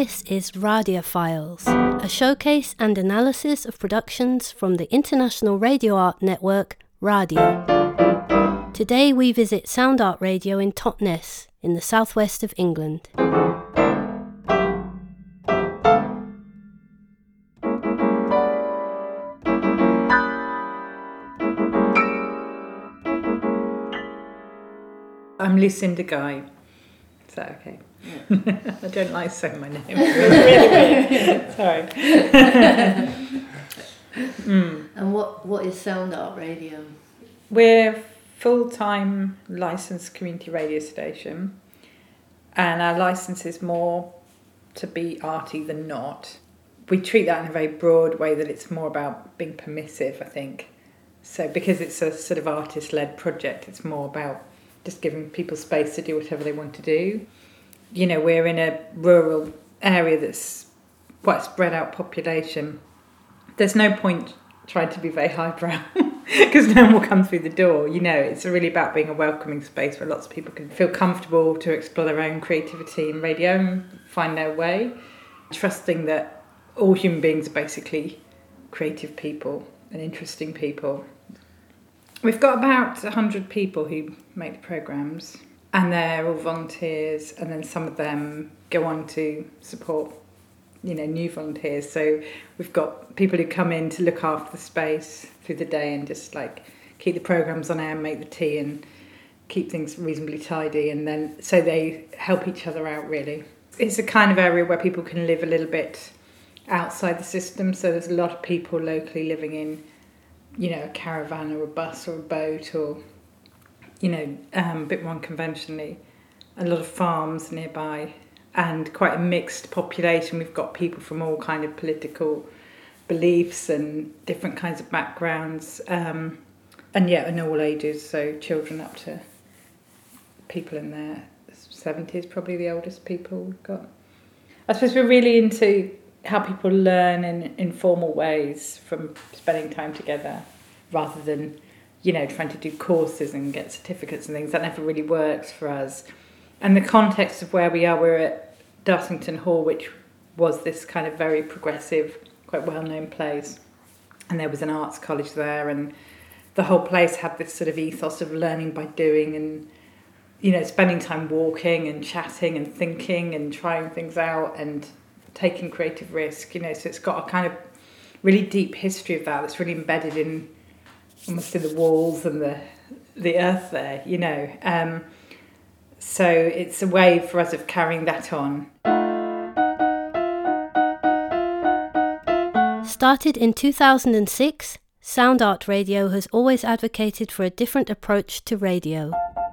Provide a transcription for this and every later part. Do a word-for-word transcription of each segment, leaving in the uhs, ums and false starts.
This is Radiophiles, a showcase and analysis of productions from the International Radio Art Network, Radio. Today we visit Sound Art Radio in Totnes, in the southwest of England. I'm Lucinda Guy. Is that okay? Yeah. I don't like saying my name. It's really weird. Sorry. mm. And what, what is Sound Art Radio? We're a full-time licensed community radio station, and our license is more to be arty than not. We treat that in a very broad way, that it's more about being permissive, I think. So because it's a sort of artist-led project, it's more about just giving people space to do whatever they want to do. You know, we're in a rural area that's quite a spread out population. There's no point trying to be very highbrow because no one will come through the door. You know, it's really about being a welcoming space where lots of people can feel comfortable to explore their own creativity in radio and find their way, trusting that all human beings are basically creative people and interesting people. We've got about one hundred people who make the programmes, and they're all volunteers, and then some of them go on to support, you know, new volunteers. So we've got people who come in to look after the space through the day and just like keep the programmes on air, make the tea and keep things reasonably tidy, and then so they help each other out really. It's a kind of area where people can live a little bit outside the system, so there's a lot of people locally living in, you know, a caravan or a bus or a boat, or, you know, um, a bit more unconventionally. A lot of farms nearby, and quite a mixed population. We've got people from all kind of political beliefs and different kinds of backgrounds, um, and yeah, in all ages, so children up to people in their seventies, probably the oldest people we've got. I suppose we're really into how people learn in informal ways from spending time together, rather than, you know, trying to do courses and get certificates and things. That never really works for us. And the context of where we are, we're at Dartington Hall, which was this kind of very progressive, quite well-known place. And there was an arts college there, and the whole place had this sort of ethos of learning by doing, and, you know, spending time walking and chatting and thinking and trying things out and taking creative risk, you know. So it's got a kind of really deep history of that that's really embedded in almost in the walls and the the earth there, you know. Um, so it's a way for us of carrying that on. Started in two thousand six, Sound Art Radio has always advocated for a different approach to radio.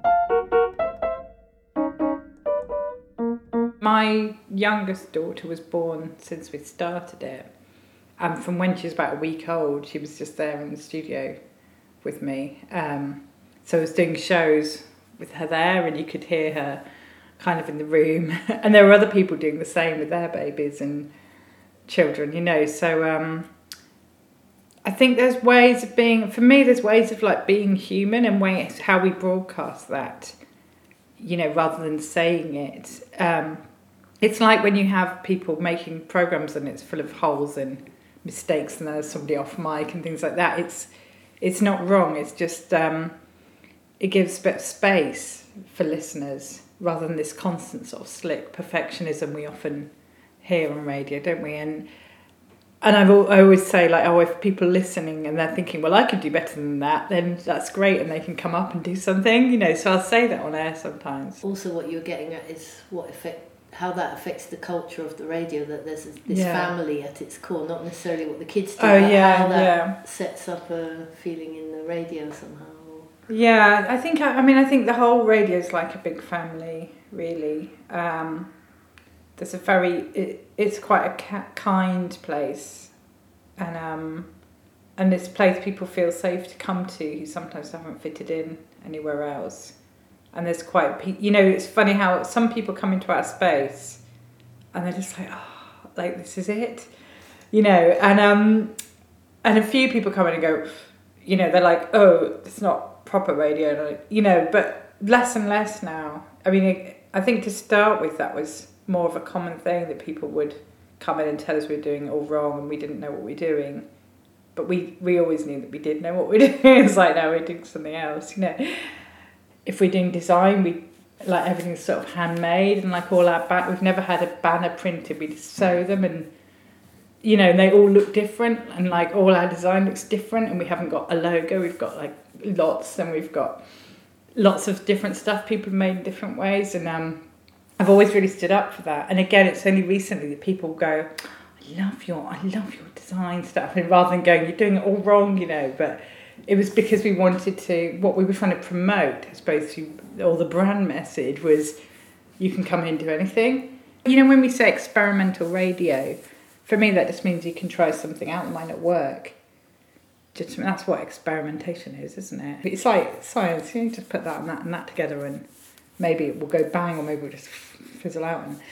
My youngest daughter was born since we started it, and from when she was about a week old, she was just there in the studio with me. Um, so I was doing shows with her there, and you could hear her kind of in the room. And there were other people doing the same with their babies and children, you know. So um, I think there's ways of being, for me, there's ways of like being human, and ways how we broadcast that, you know, rather than saying it. Um, it's like when you have people making programmes and it's full of holes and mistakes, and there's somebody off mic and things like that. It's it's not wrong. It's just um, it gives a bit of space for listeners, rather than this constant sort of slick perfectionism we often hear on radio, don't we? And and I've I always say, like, oh, if people are listening and they're thinking, well, I could do better than that, then that's great, and they can come up and do something, you know. So I'll say that on air sometimes. Also, what you're getting at is what effect, how that affects the culture of the radio, that there's this Yeah. family at its core, not necessarily what the kids do, Oh, but yeah, how that yeah. sets up a feeling in the radio somehow. Yeah, I think, I, I mean, I think the whole radio is like a big family, really. Um, there's a very, it, it's quite a ca- kind place, and um, and it's a place people feel safe to come to who sometimes haven't fitted in anywhere else. And there's quite, you know, it's funny how some people come into our space and they're just like, oh, like, this is it, you know. And um, and a few people come in and go, you know, they're like, oh, it's not proper radio, you know, but less and less now. I mean, I think to start with that was more of a common thing that people would come in and tell us we were doing it all wrong and we didn't know what we were doing. But we, we always knew that we did know what we were doing. It's like, no, we're doing something else, you know. If we're doing design, we like everything's sort of handmade, and like all our back, we've never had a banner printed. We just sew them, and you know, and they all look different, and like all our design looks different, and we haven't got a logo. We've got like lots, and we've got lots of different stuff people have made in different ways, and um, I've always really stood up for that. And again, it's only recently that people go, I love your, I love your design stuff, and rather than going, you're doing it all wrong, you know. But it was because we wanted to, what we were trying to promote, I suppose, through all the brand message was, you can come in and do anything. You know, when we say experimental radio, for me that just means you can try something out that might not work. Just, that's what experimentation is, isn't it? It's like science, you just put that and that and that together, and maybe it will go bang, or maybe it'll just fizzle out. And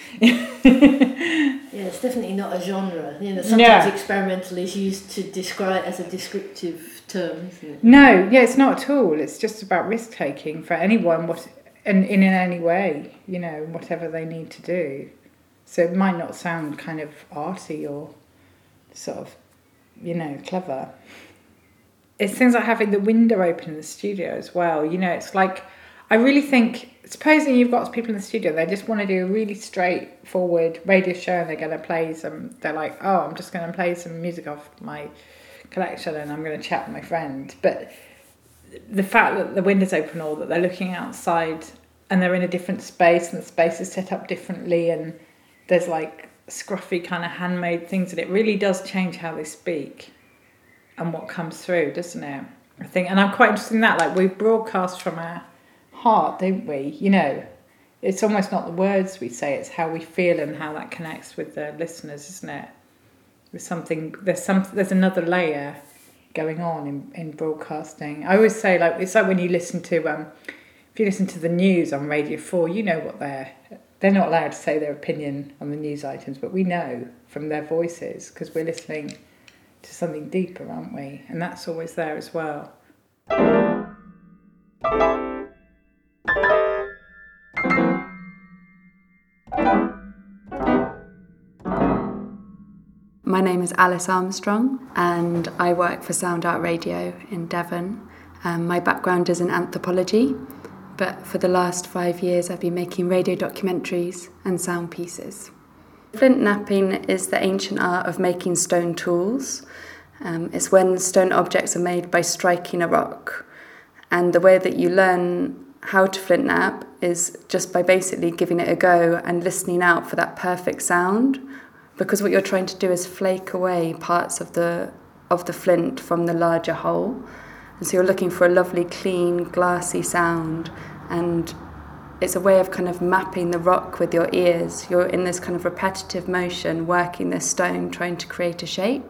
yeah, it's definitely not a genre. You know, sometimes yeah. experimental is used to describe as a descriptive term, isn't it? No, yeah, it's not at all. It's just about risk taking for anyone, what and in any way, you know, whatever they need to do. So it might not sound kind of arty or sort of, you know, clever. It's things like having the window open in the studio as well. You know, it's like, I really think, supposing you've got people in the studio, they just want to do a really straightforward radio show, and they're going to play some, they're like, oh, I'm just going to play some music off my collection and I'm going to chat with my friend. But the fact that the window's open, or that they're looking outside and they're in a different space, and the space is set up differently, and there's like scruffy kind of handmade things, and it really does change how they speak and what comes through, doesn't it? I think, and I'm quite interested in that. Like, we broadcast from our heart, don't we? You know, it's almost not the words we say, it's how we feel and how that connects with the listeners, isn't it? There's something, there's some, there's another layer going on in, in broadcasting. I always say, like, it's like when you listen to, um, if you listen to the news on Radio four, you know what they're, they're not allowed to say their opinion on the news items, but we know from their voices, because we're listening to something deeper, aren't we? And that's always there as well. My name is Alice Armstrong, and I work for Sound Art Radio in Devon. Um, my background is in anthropology, but for the last five years I've been making radio documentaries and sound pieces. Flint knapping is the ancient art of making stone tools. Um, it's when stone objects are made by striking a rock. And the way that you learn how to flint knap is just by basically giving it a go and listening out for that perfect sound. Because what you're trying to do is flake away parts of the of the flint from the larger whole. And so you're looking for a lovely, clean, glassy sound. And it's a way of kind of mapping the rock with your ears. You're in this kind of repetitive motion, working this stone, trying to create a shape.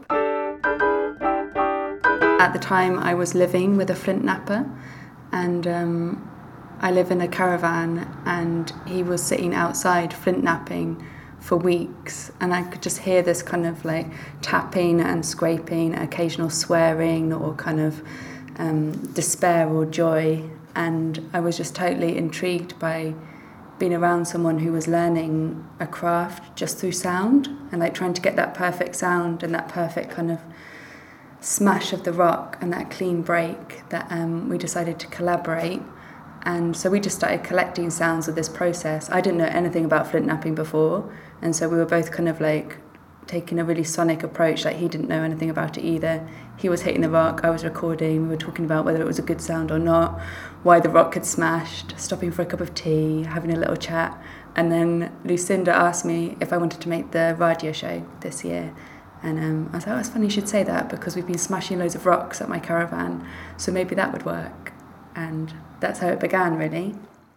At the time, I was living with a flint knapper, and um, I live in a caravan, and he was sitting outside flint knapping for weeks, and I could just hear this kind of like tapping and scraping, occasional swearing or kind of um, despair or joy, and I was just totally intrigued by being around someone who was learning a craft just through sound, and like trying to get that perfect sound and that perfect kind of smash of the rock and that clean break. That um, we decided to collaborate. And so we just started collecting sounds of this process. I didn't know anything about flint knapping before, and so we were both kind of like taking a really sonic approach. Like, he didn't know anything about it either. He was hitting the rock, I was recording, we were talking about whether it was a good sound or not, why the rock had smashed, stopping for a cup of tea, having a little chat. And then Lucinda asked me if I wanted to make the radio show this year. And um, I was like, oh, it's funny you should say that, because we've been smashing loads of rocks at my caravan, so maybe that would work. And that's how it began, really.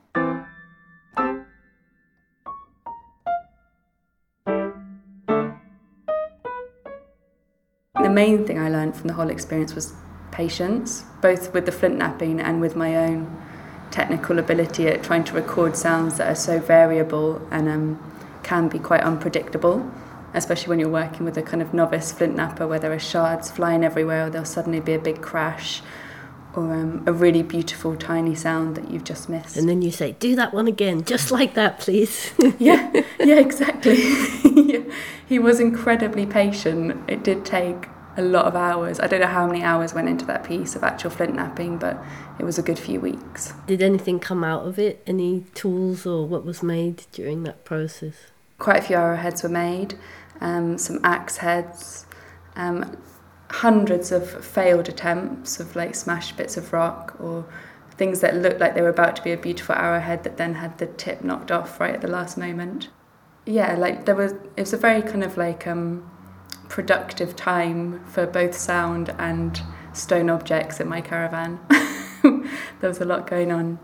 The main thing I learned from the whole experience was patience, both with the flint knapping and with my own technical ability at trying to record sounds that are so variable and um, can be quite unpredictable, especially when you're working with a kind of novice flint knapper, where there are shards flying everywhere, or there'll suddenly be a big crash, or um, a really beautiful tiny sound that you've just missed. And then you say, do that one again, just like that, please. yeah, yeah, exactly. yeah. He was incredibly patient. It did take a lot of hours. I don't know how many hours went into that piece of actual flint napping, but it was a good few weeks. Did anything come out of it? Any tools or what was made during that process? Quite a few arrowheads were made, um, some axe heads, um, hundreds of failed attempts of like smashed bits of rock or things that looked like they were about to be a beautiful arrowhead that then had the tip knocked off right at the last moment. Yeah, like there was, it was a very kind of like um, productive time for both sound and stone objects in my caravan. There was a lot going on.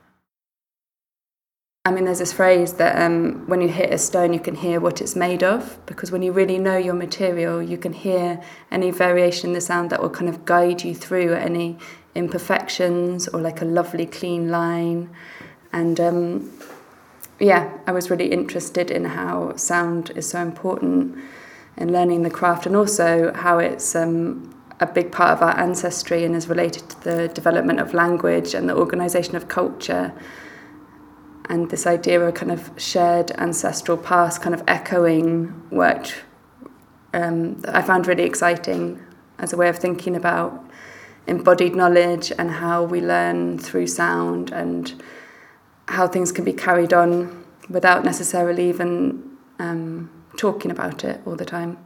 I mean, there's this phrase that um, when you hit a stone, you can hear what it's made of, because when you really know your material, you can hear any variation in the sound that will kind of guide you through any imperfections or like a lovely clean line. And um, yeah, I was really interested in how sound is so important in learning the craft, and also how it's um, a big part of our ancestry and is related to the development of language and the organisation of culture. And this idea of a kind of shared ancestral past kind of echoing worked, um, that I found really exciting as a way of thinking about embodied knowledge and how we learn through sound and how things can be carried on without necessarily even um, talking about it all the time.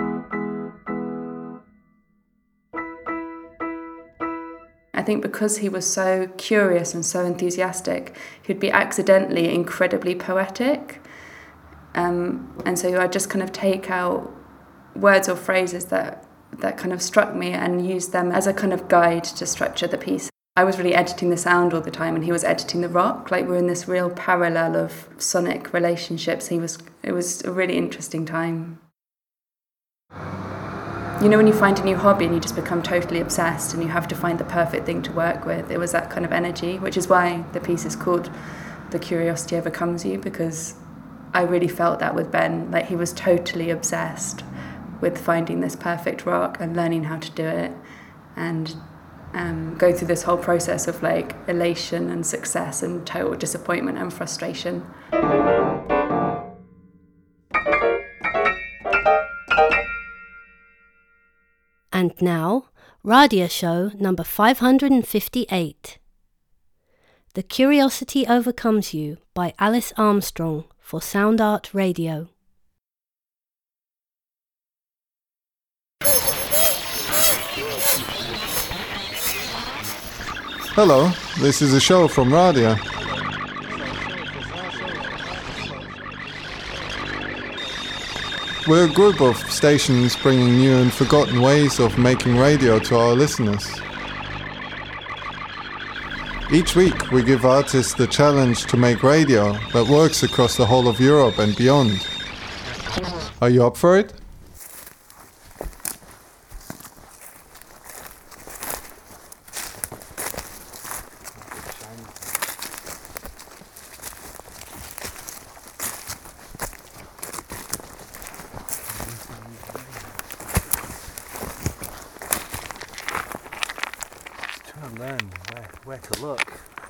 I think because he was so curious and so enthusiastic, he'd be accidentally incredibly poetic. Um, and so I'd just kind of take out words or phrases that, that kind of struck me and use them as a kind of guide to structure the piece. I was really editing the sound all the time and he was editing the rock. Like we're in this real parallel of sonic relationships. He was, it was a really interesting time. You know, when you find a new hobby and you just become totally obsessed and you have to find the perfect thing to work with, it was that kind of energy, which is why the piece is called The Curiosity Overcomes You, because I really felt that with Ben. Like he was totally obsessed with finding this perfect rock and learning how to do it and um, going through this whole process of like elation and success and total disappointment and frustration. And now, Radia Show number five hundred fifty-eight. The Curiosity Overcomes You by Alice Armstrong for Sound Art Radio. Hello, this is a show from Radia. We're a group of stations bringing new and forgotten ways of making radio to our listeners. Each week we give artists the challenge to make radio that works across the whole of Europe and beyond. Are you up for it? Learn where, where to look.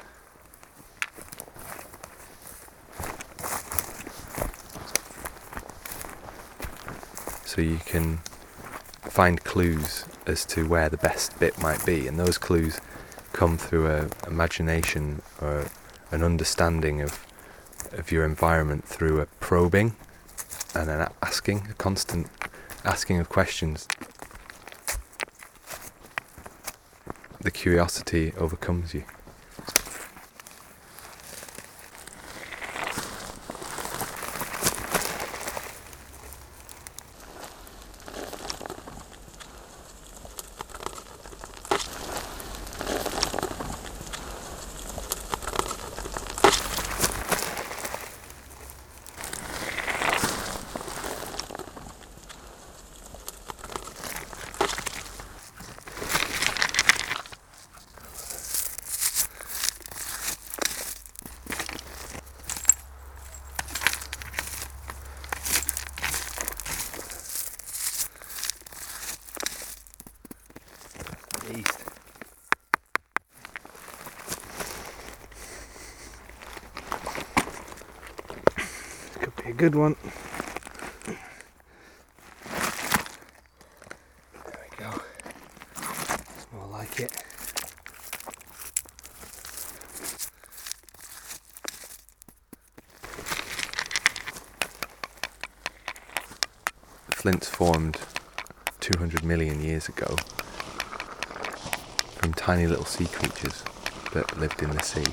So you can find clues as to where the best bit might be, and those clues come through a imagination or an understanding of of your environment through a probing and an asking, a constant asking of questions. The curiosity overcomes you. Be a good one. There we go. It's more like it. Flints formed two hundred million years ago from tiny little sea creatures that lived in the sea.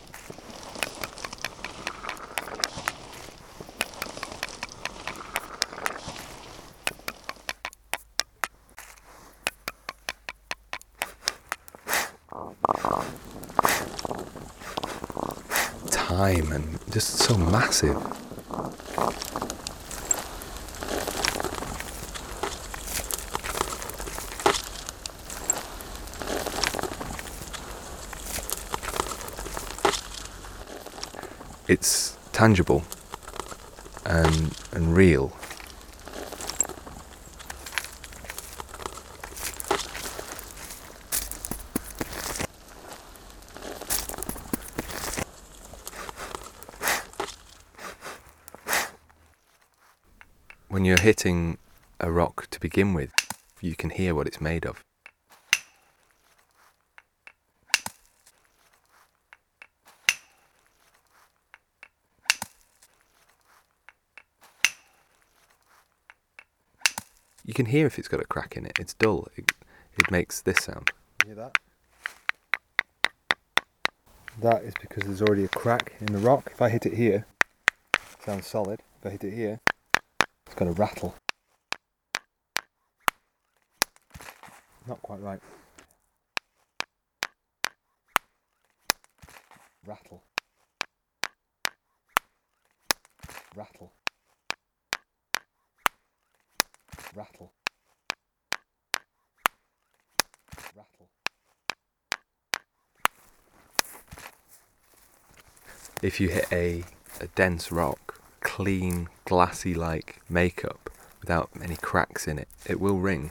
Time and just so massive. It's tangible and and real. When you're hitting a rock to begin with, you can hear what it's made of. You can hear if it's got a crack in it. It's dull. It, it makes this sound. You hear that? That is because there's already a crack in the rock. If I hit it here, it sounds solid. If I hit it here, it's got a rattle. Not quite right. Rattle. Rattle. Rattle. Rattle. If you hit a, a dense rock, clean, glassy-like makeup without any cracks in it, it will ring.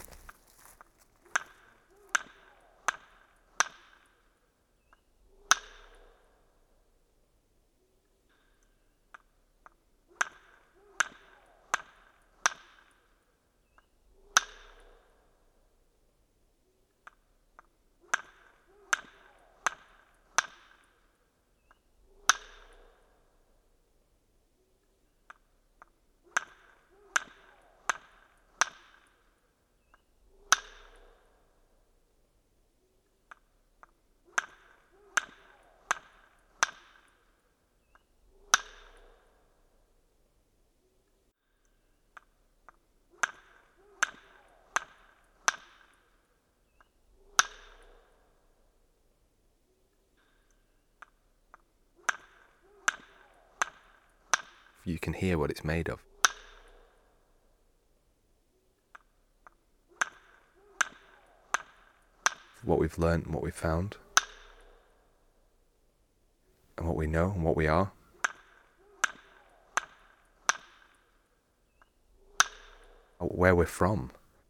You can hear what it's made of. What we've learnt and what we've found, and what we know and what we are. Where we're from.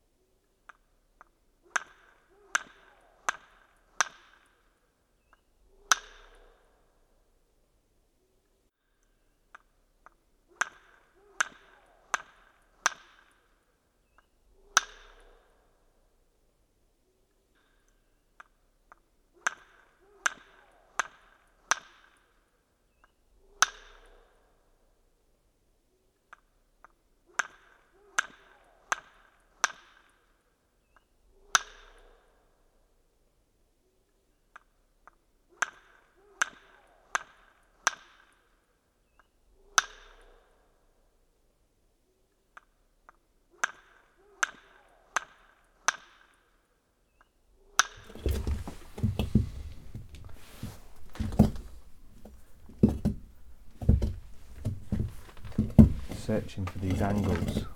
Searching for these angles.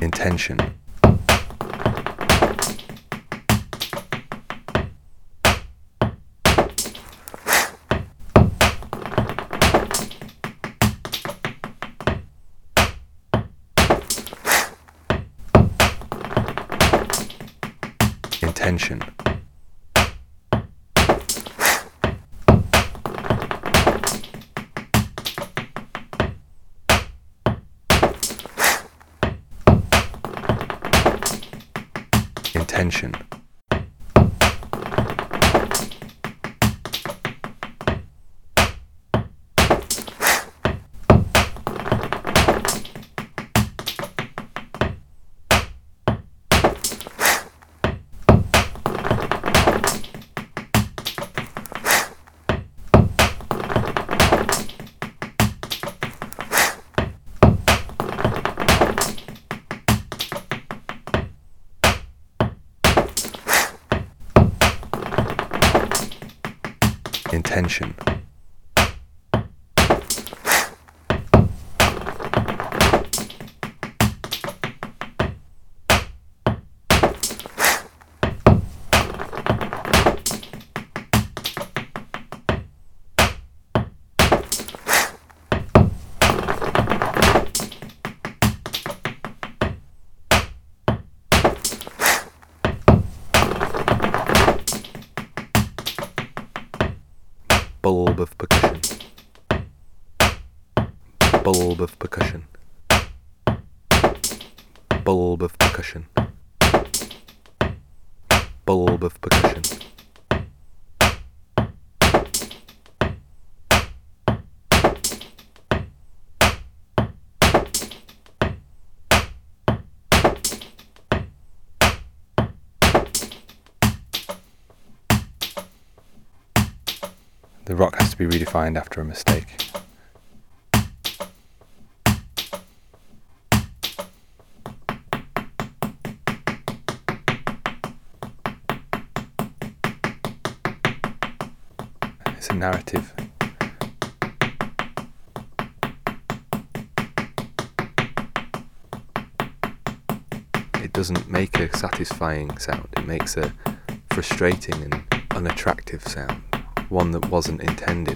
intention, intention, intention, intention, bulb of percussion, bulb of percussion, bulb of percussion, bulb of percussion, the rock has to be redefined after a mistake. It's a narrative. It doesn't make a satisfying sound, it makes a frustrating and unattractive sound. One that wasn't intended.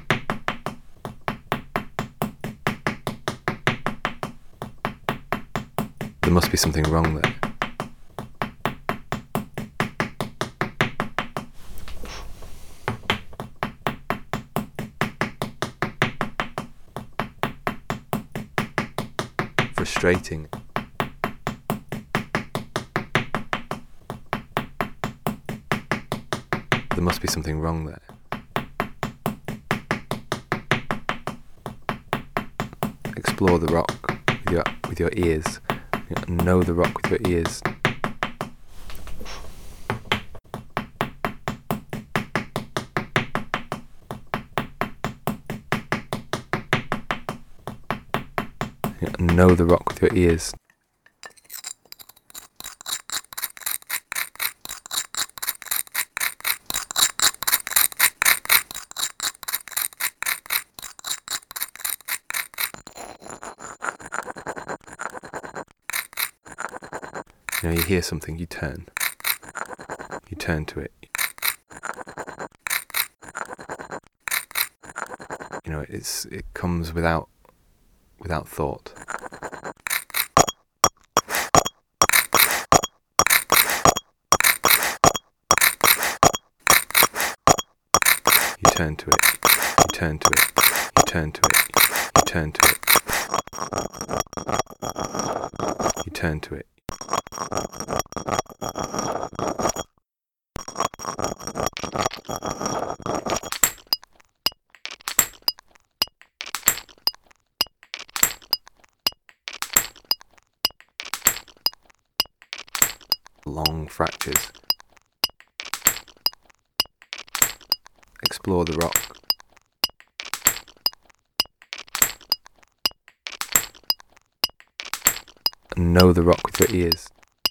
There must be something wrong there. Frustrating. There must be something wrong there. Explore the rock with your with your ears. Know the rock with your ears. Know the rock with your ears. You know, you hear something, you turn. You turn to it. You know, it's it comes without without thought. You turn to it. You turn to it. You turn to it. You turn to it. You turn to it. Long fractures. Explore the rock. And know the rock with your ears.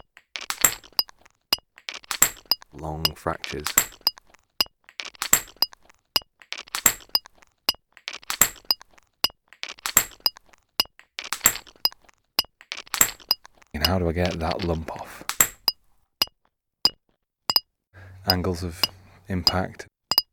Long fractures. You can And how do I get that lump off? Angles of impact.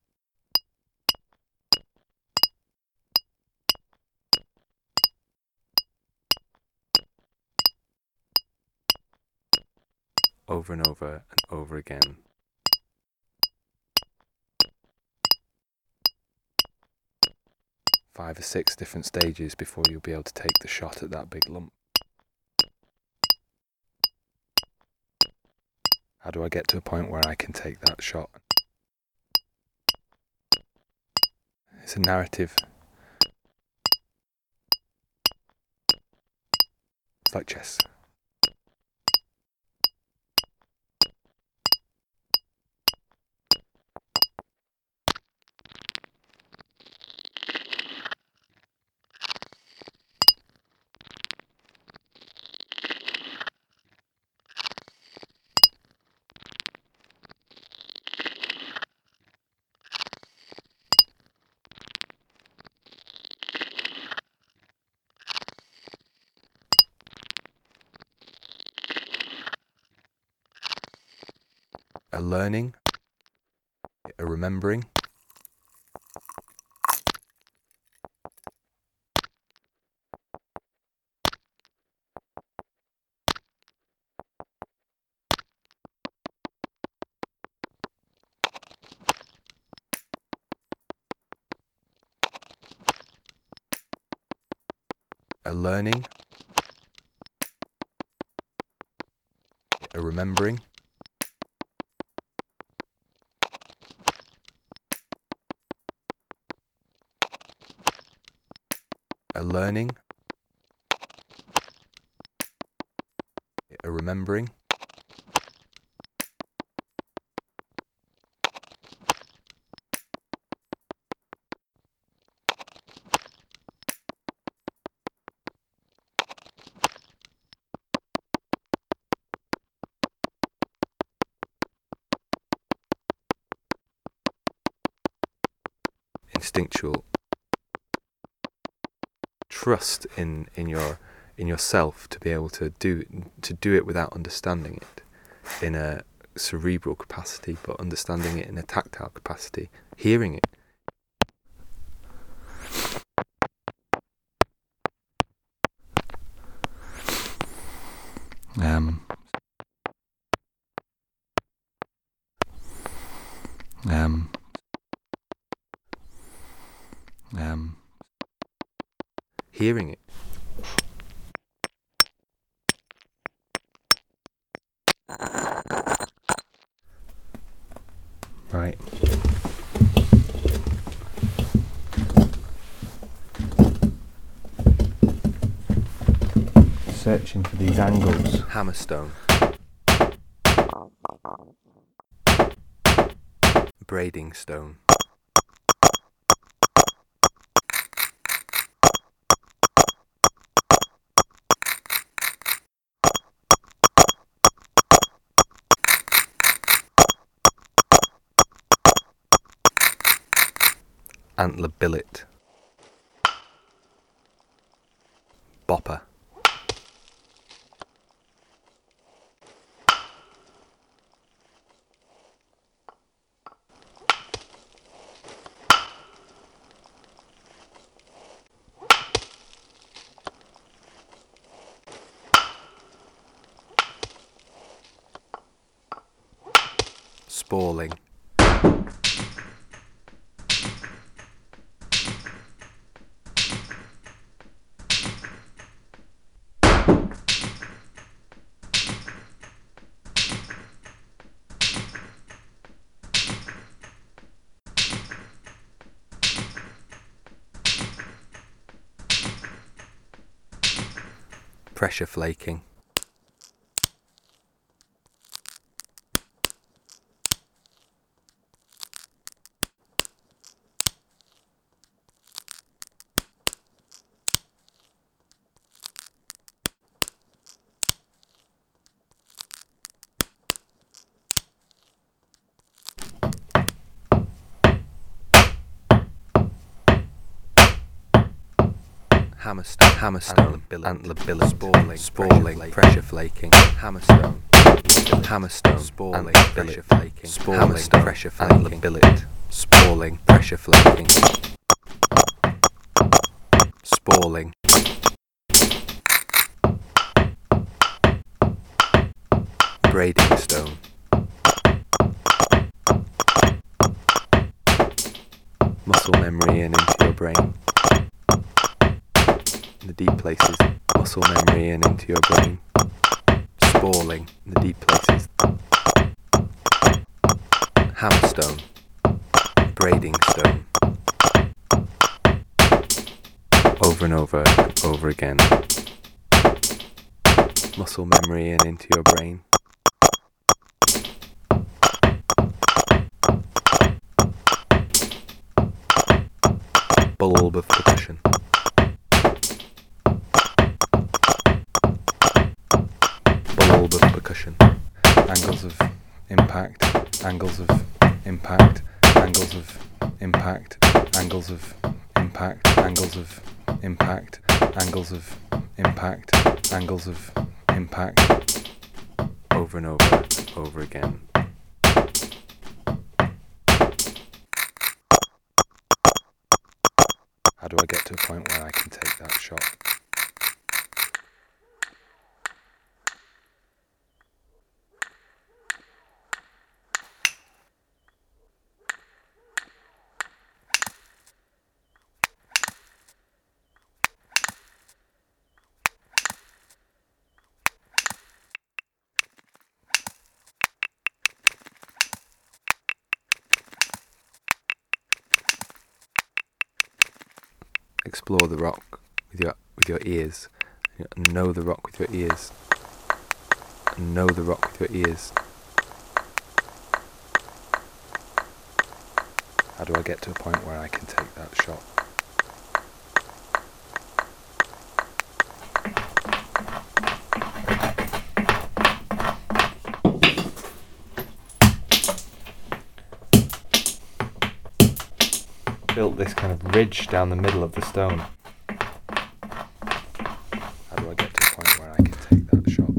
Over and over and over again. Five or six different stages before you'll be able to take the shot at that big lump. How do I get to a point where I can take that shot? It's a narrative. It's like chess. A learning, a remembering, a learning, a remembering, a learning, a remembering, instinctual. Trust in, in your in yourself to be able to do to do it without understanding it in a cerebral capacity, but understanding it in a tactile capacity, hearing it. Um, um, um, hearing it. Right. Searching for these angles. Hammerstone. Braiding stone. Antler billet. Bopper. Spalling. Pressure flaking. hammerstone, hammerstone, antler billet, spalling, spalling, pressure flaking, hammerstone, hammerstone, spalling, pressure flaking, spalling, pressure flaking, billet, spalling, pressure flaking, spalling, braiding stone, muscle memory and into your brain. In the deep places, muscle memory and into your brain. Spalling in the deep places. Hammerstone, braiding stone. Over and over and over again. Muscle memory and into your brain. Bulb of percussion. Bulb of percussion. Angles of impact, angles of impact, angles of impact, angles of impact, angles of impact, angles of impact, angles of impact. Over and over and over again. How do I get to a point where I can take that shot? Explore the rock with your with your ears. Know the rock with your ears. Know the rock with your ears. How do I get to a point where I can take that shot? Built this kind of ridge down the middle of the stone. How do I get to a point where I can take that shot?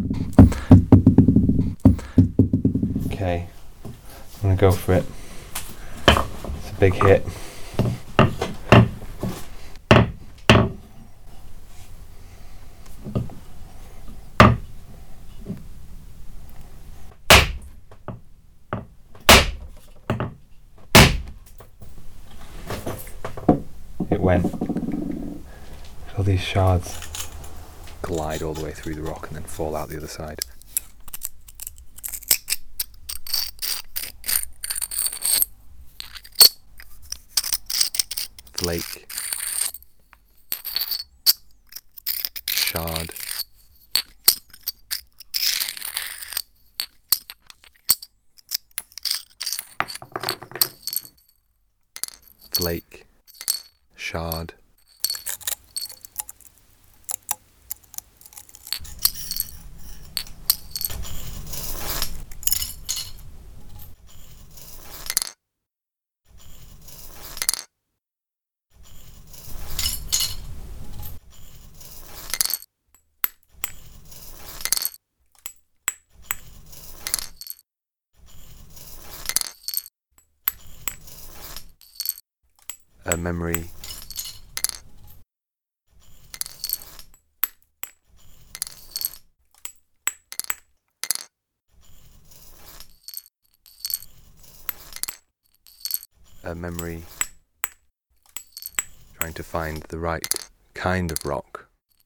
Okay, I'm gonna go for it. It's a big hit. It went. All these shards glide all the way through the rock and then fall out the other side. Flake. Shard. Flake. Shard. A memory. A memory, trying to find the right kind of rock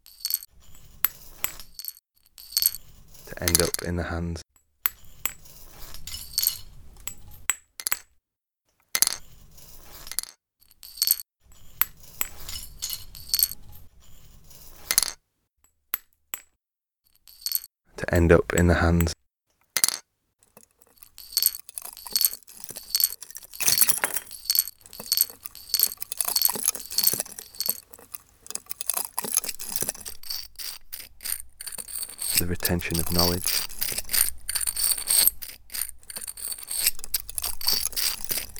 to end up in the hands. To end up in the hands. The retention of knowledge.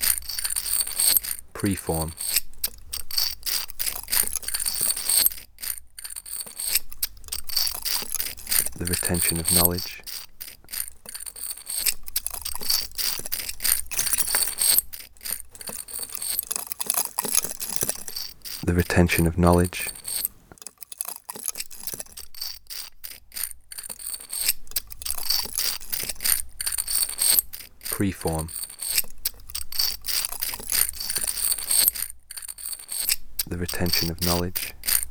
Preform. the retention of knowledge, the retention of knowledge, preform, the retention of knowledge,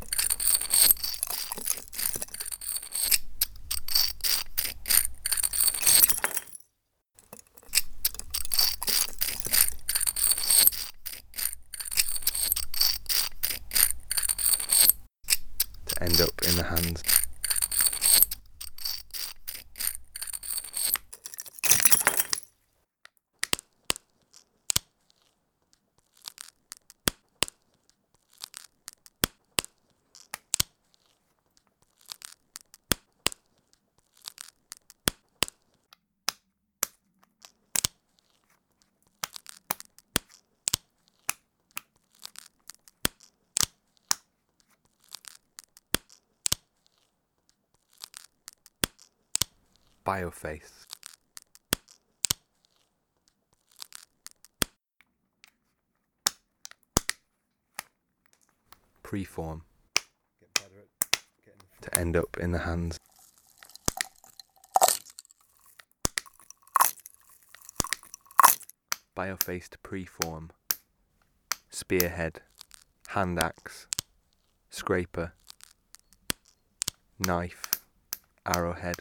to end up in the hands. Bioface, preform, to end up in the hands. Bioface to preform, spearhead, hand axe, scraper, knife, arrowhead,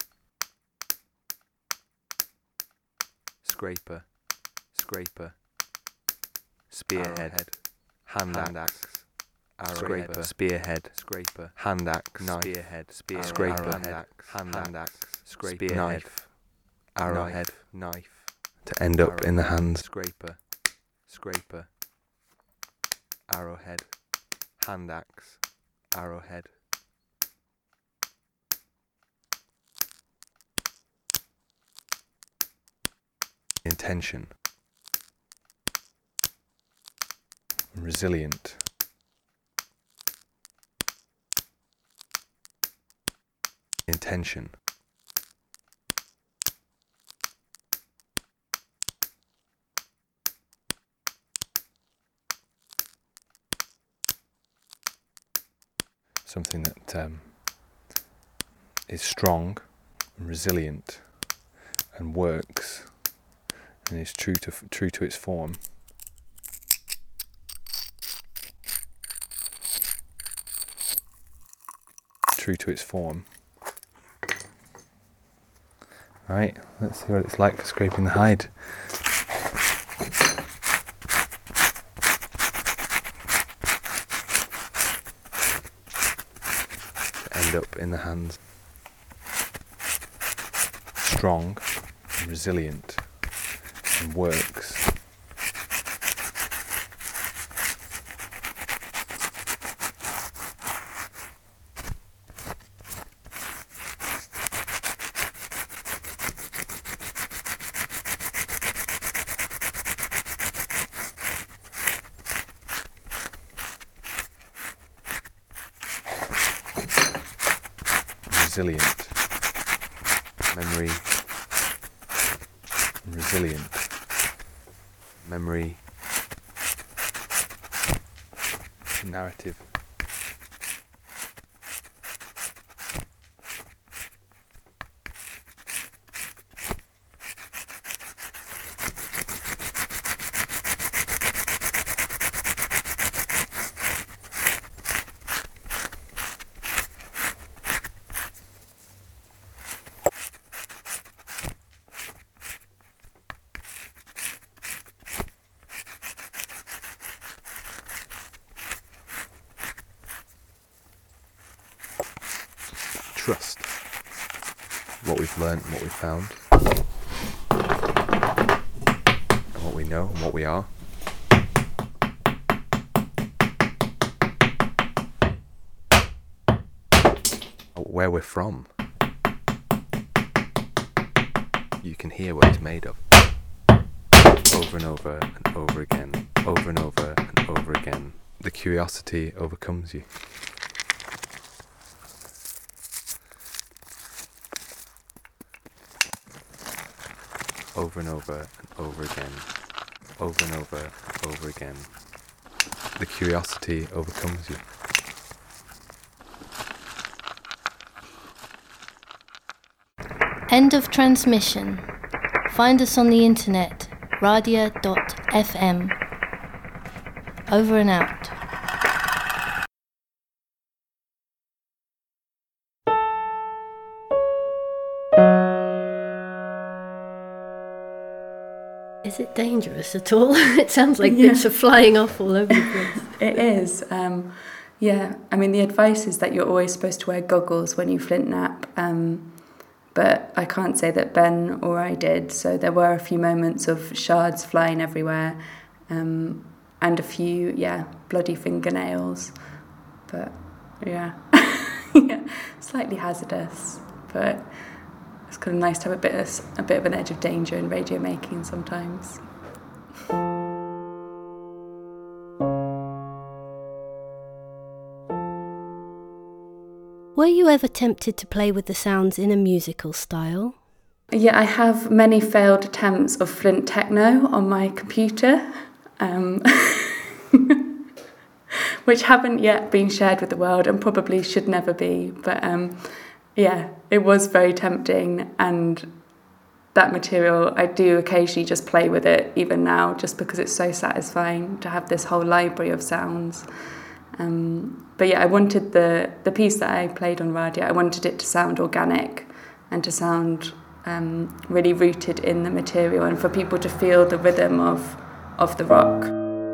scraper, scraper, spearhead, hand axe, scraper, spearhead, scraper, hand axe, spearhead, spear, scraper, hand axe, scraper, knife, arrowhead, knife, to end up in the hands. Scraper, scraper, arrowhead, hand axe, arrowhead. Intention, resilient, intention, something that um, is strong, resilient, and works, and is true to true to its form. True to its form. Right, let's see what it's like for scraping the hide. To end up in the hands. Strong and resilient and works. Resilient, memory, resilient, memory, narrative, trust what we've learned and what we've found, and what we know and what we are. Where we're from. You can hear what it's made of. Over and over and over again, over and over and over again. The curiosity overcomes you. over and over and over again, over and over and over again. The curiosity overcomes you. End of transmission. Find us on the internet, radia dot f m. Over and out. Is it dangerous at all? It sounds like yeah. bits are flying off all over the place. It is. Um, yeah, I mean, the advice is that you're always supposed to wear goggles when you flint nap. Um, but I can't say that Ben or I did. So there were a few moments of shards flying everywhere, um, and a few, yeah, bloody fingernails. But yeah, yeah, slightly hazardous. But it's kind of nice to have a bit of, a bit of an edge of danger in radio making sometimes. Were you ever tempted to play with the sounds in a musical style? Yeah, I have many failed attempts of Flint techno on my computer, um, which haven't yet been shared with the world and probably should never be. But um, yeah, it was very tempting, and that material, I do occasionally just play with it, even now, just because it's so satisfying to have this whole library of sounds. Um, but yeah, I wanted the, the piece that I played on Radia, I wanted it to sound organic and to sound um, really rooted in the material, and for people to feel the rhythm of of the rock.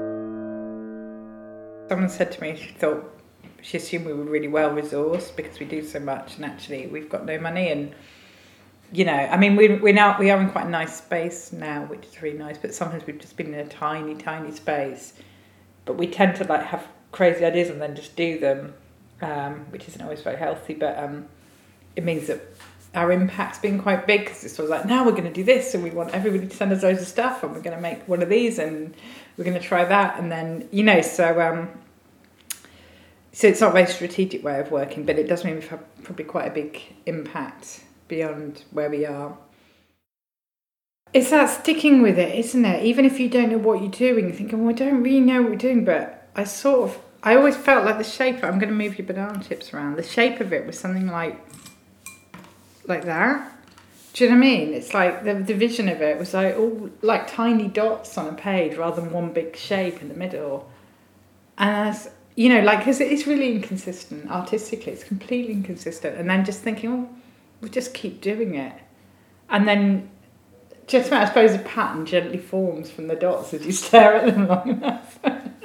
Someone said to me she thought she assumed we were really well resourced because we do so much, and actually we've got no money. And you know, I mean, we we now we are in quite a nice space now, which is really nice. But sometimes we've just been in a tiny, tiny space. But we tend to like have crazy ideas and then just do them, um, which isn't always very healthy. But um, it means that our impact's been quite big, because it's sort of like, now we're going to do this, and we want everybody to send us loads of stuff, and we're going to make one of these, and we're going to try that, and then you know, so. Um, So it's not a very strategic way of working, but it does mean we've had probably quite a big impact beyond where we are. It's that sticking with it, isn't it? Even if you don't know what you're doing, you're thinking, well, I don't really know what we're doing, but I sort of, I always felt like the shape, I'm going to move your banana chips around, the shape of it was something like, like that. Do you know what I mean? It's like the, the vision of it was like all like tiny dots on a page rather than one big shape in the middle. And as you know, like, because it's really inconsistent artistically, it's completely inconsistent. And then just thinking, oh, we'll just keep doing it. And then just, I suppose, a pattern gently forms from the dots as you stare at them long enough.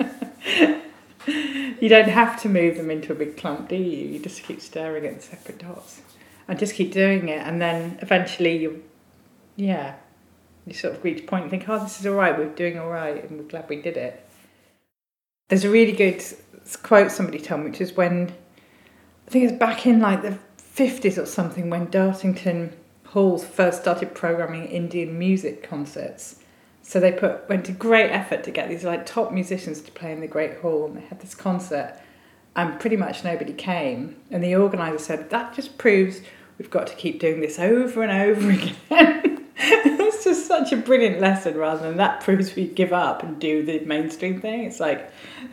You don't have to move them into a big clump, do you? You just keep staring at the separate dots and just keep doing it. And then eventually you, yeah, you sort of reach a point and think, oh, this is all right, we're doing all right, and we're glad we did it. There's a really good quote somebody told me, which is when, I think it's back in like the fifties or something, when Dartington Hall first started programming Indian music concerts. So they put went to great effort to get these like top musicians to play in the Great Hall, and they had this concert, and pretty much nobody came. And the organiser said, that just proves we've got to keep doing this over and over again. It's just such a brilliant lesson, rather than that proves we give up and do the mainstream thing. It's like,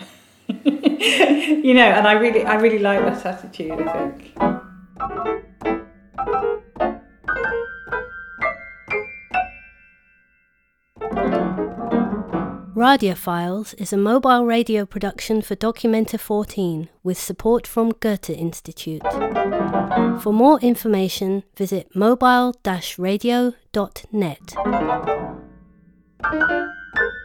you know, and I really, I really like that attitude, I think. Radiophiles is a mobile radio production for Documenta fourteen with support from Goethe Institute. For more information, visit mobile dash radio dot net.